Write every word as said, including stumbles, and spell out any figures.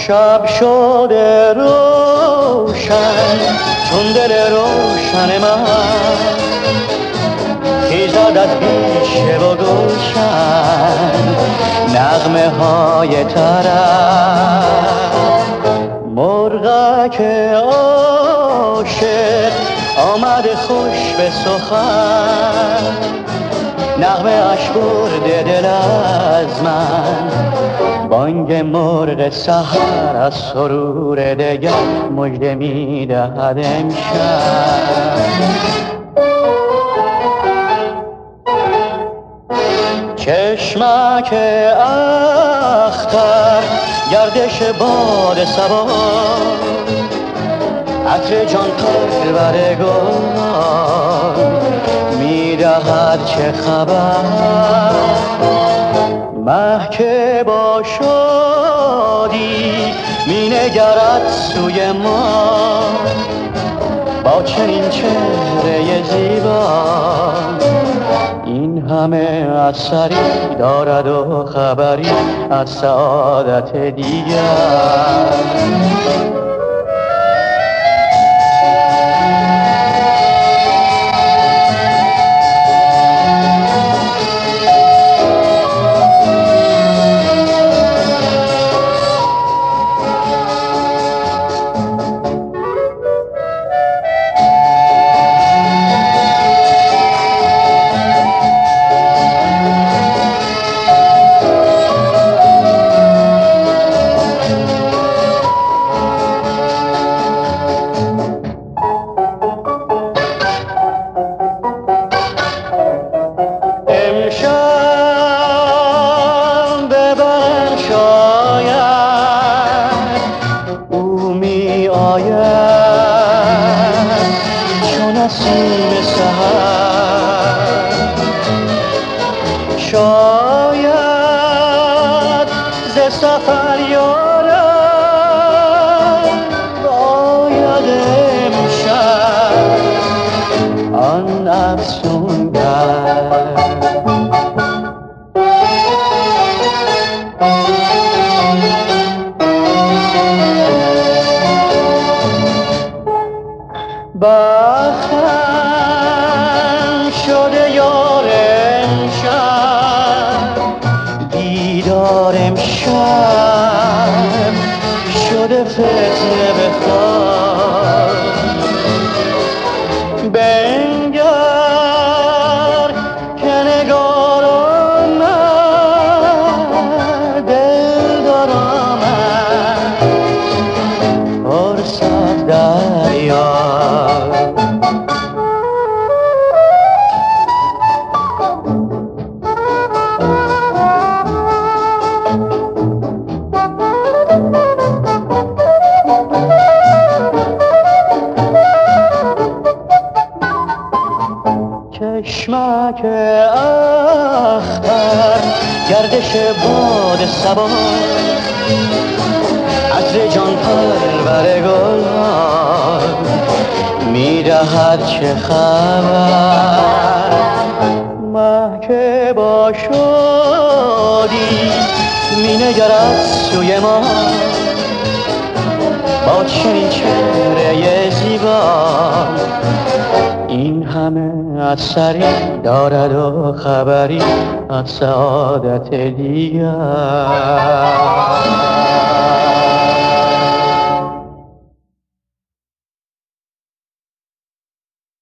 شب شده روشن چون دل روشن من خیزد از بیشه و گلشن نغمه های طرب مرغک عاشق آمده خوش به سخن نغمه اش برده دل از من بانگ مرغ سحر از سرور دگر مژده می‌دهد امشب چشمک اختر گردش باد صبا عطر جان پرور گلان می‌دهد چه خبر مه که با شادی می‌نگرد سوی ما با چنین چهره زیبا این همه اثری دارد و خبری از سعادت دیگر نسیم سحر شاید ز سفر یارم باید امشب آن افسونگر بختم شده یار امشب دیدار امشب شده فتنه به خواب بنگر که نگار آمد دل دار آمد فرصت دریا چشمک اختر گردش باد صبا عطر جان پرور گلان می‌دهد چه خبر مه که با شادی می‌نگرد سوی ما با چنین چهره زیبا این همه اثری دارد و خبری از سعادت دیگر